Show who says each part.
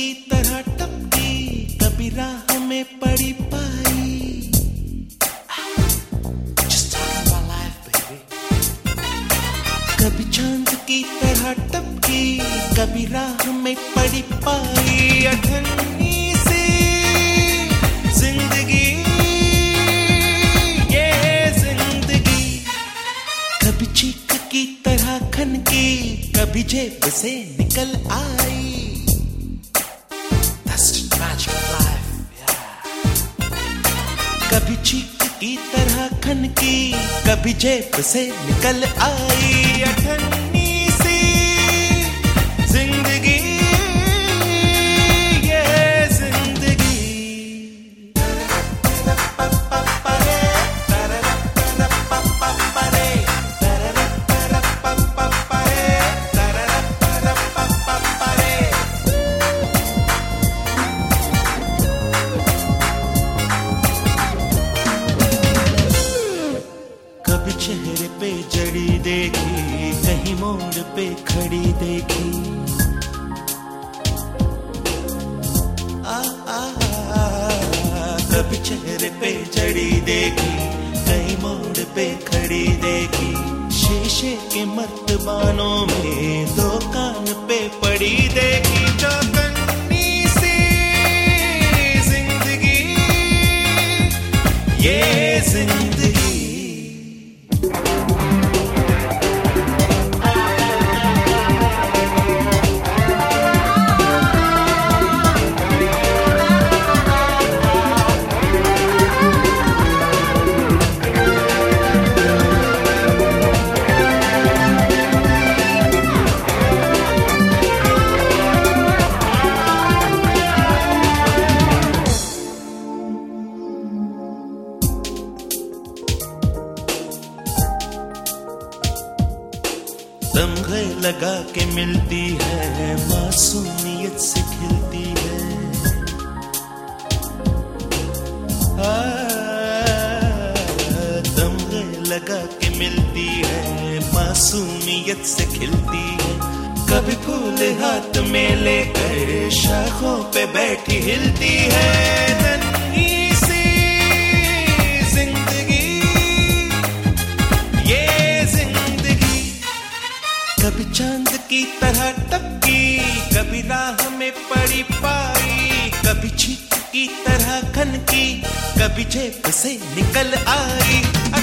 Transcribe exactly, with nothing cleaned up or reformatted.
Speaker 1: की तरह टपकी, कभी राह में पड़ी पाई। कभी चांद की तरह टपकी, कभी राह में पड़ी पाई। अठन्नी सी जिंदगी ये जिंदगी, कभी चीख की तरह खनकी, कभी जेब से निकल आई। That's the magic of life, yeah. कभी चीख की तरह खनकी, कभी जेब से निकल आई। अठन्नी सी जिंदगी ये जिंदगी। कभी चेहरे पे जड़ी देखी, कहीं मोड़ पे खड़ी देखी। आ, आ, आ, कभी चेहरे पे जड़ी देखी, कहीं मोड़ पे खड़ी देखी। शीशे के मर्तबानों में दो कान पे पड़ी देखी। चौकन्नी सी जिंदगी ये जिंदगी। लम्हे लगा के मिलती है, मासूमियत से खिलती है। आ, लम्हे लगा के मिलती है, मासूमियत से खिलती है। कभी फूल हाथ में लेकर शाखों पे बैठी हिलती है। नन्ही सी जिंदगी ये जिंदगी, कभी चांद की तरह टपकी, कभी राह में पड़ी पाई। कभी चीख की तरह खनकी, कभी जेब से निकल आई।